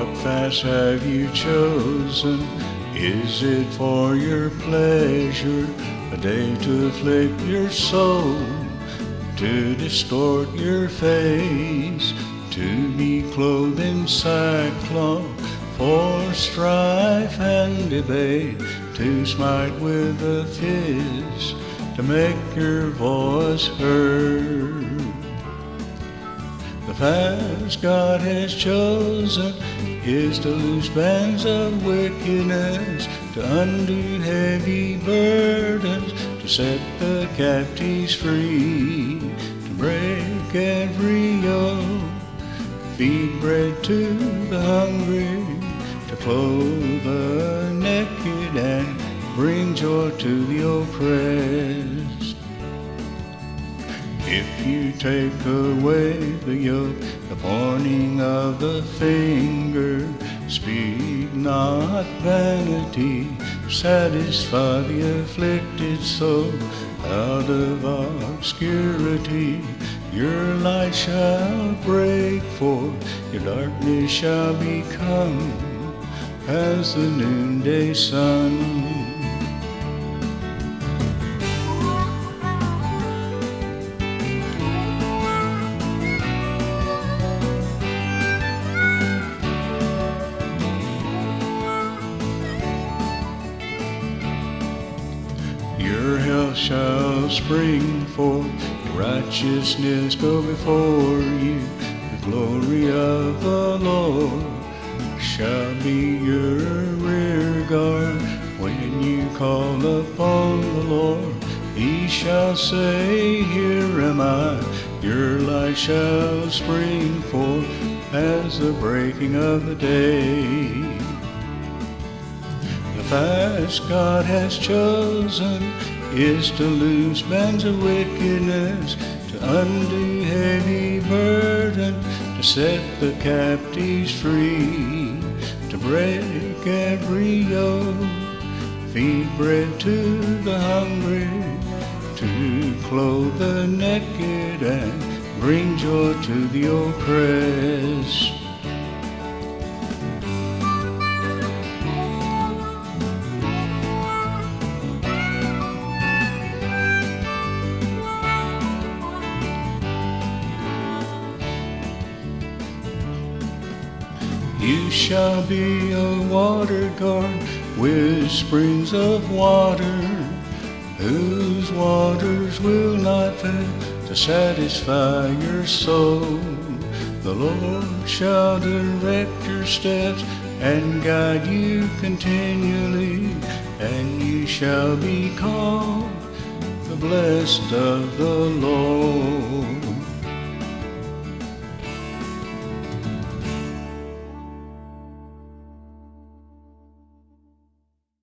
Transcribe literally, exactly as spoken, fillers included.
What fast have you chosen? Is it for your pleasure, a day to afflict your soul, to distort your face, to be clothed in sackcloth, for strife and debate, to smite with a fist, to make your voice heard? The fast God has chosen is to loose bands of wickedness, to undo heavy burdens, to set the captives free, to break every yoke, feed bread to the hungry, to clothe the naked and bring joy to the oppressed. If you take away the yoke, the pointing of the finger, speak not vanity, satisfy the afflicted soul. Out of obscurity your light shall break forth, your darkness shall become as the noonday sun. Your health shall spring forth, righteousness go before you. The glory of the Lord shall be your rear guard. When you call upon the Lord, He shall say, here am I. Your light shall spring forth as the breaking of the day. The fast God has chosen is to loose bands of wickedness, to undo heavy burden, to set the captives free, to break every yoke, feed bread to the hungry, to clothe the naked and bring joy to the oppressed. You shall be a watered garden with springs of water, whose waters will not fail to satisfy your soul. The Lord shall direct your steps and guide you continually, and you shall be called the blessed of the Lord.